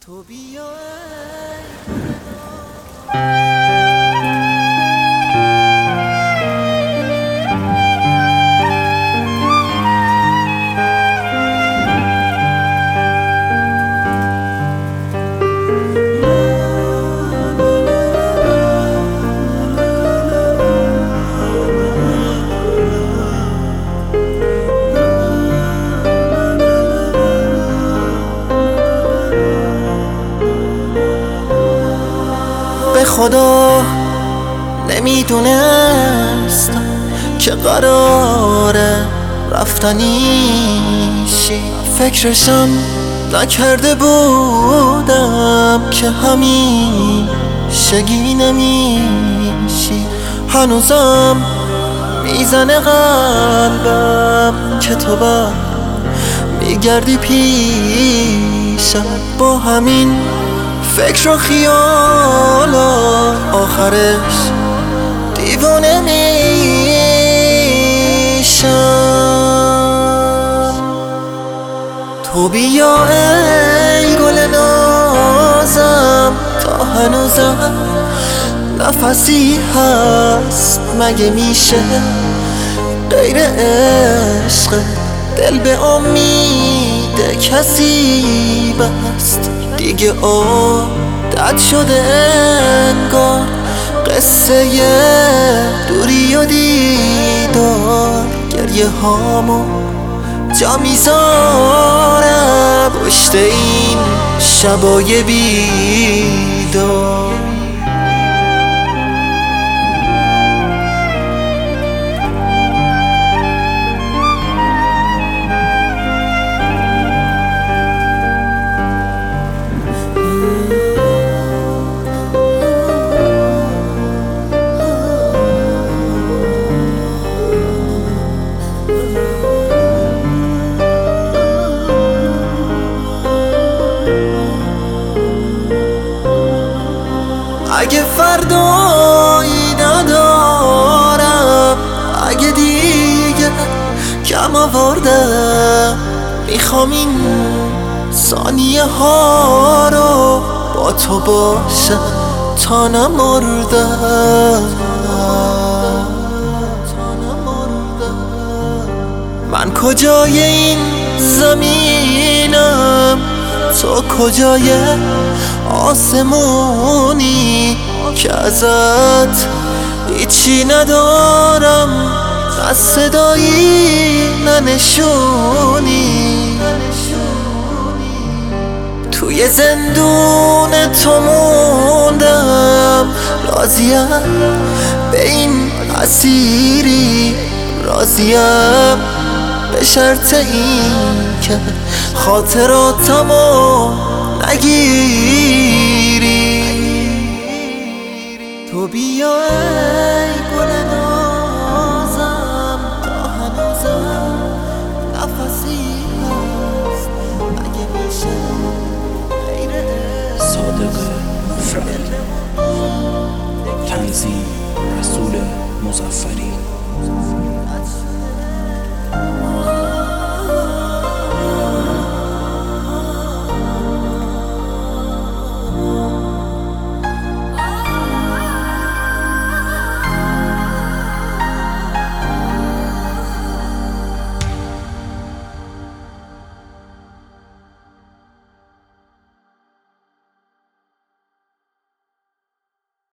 تو بیا به خدا نمیدونستم که قراره رفتنیشی، فکرشم نکرده بودم که همیشگی نمیشی. هنوزم میزنه قلبم که تو بر میگردی پیشم، با همین فکر و خیالا آخرش دیوانه میشم. تو بیا ای گل نازم، تا هنوزم نفسی هست، مگه میشه غیر عشق دل به امید کسی بست؟ دیگه عادت شده انگار قصه دوری و دیدار، گریه هامو جا میذارم پشت این شبای بیدار. اگه فردایی ندارم، اگه دیگه کم آوردم، میخوام این ثانیه ها رو با تو باشم تا نمردم. من کجای این زمینم، تو کجای آسمونی که ازت هیچی ندارم، نه صدایی نه نشونی. توی زندون تو موندم، راضیم به این اسیری، راضیم به شرط این که خاطراتمو نگیری. تو بیا ای گل نازم، تا هنوزم نفسی هست، مگه میشه غیر صادق فرد، تنظیم رسول مظفری.